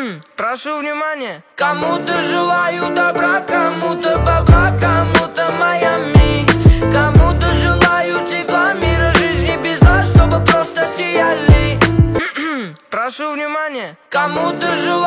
Прошу внимания. Кому-то желаю добра, кому-то бабла, кому-то Майами. Кому-то желаю тепла, мира, жизни без зла, чтобы просто сияли. Прошу внимания. Кому-то желаю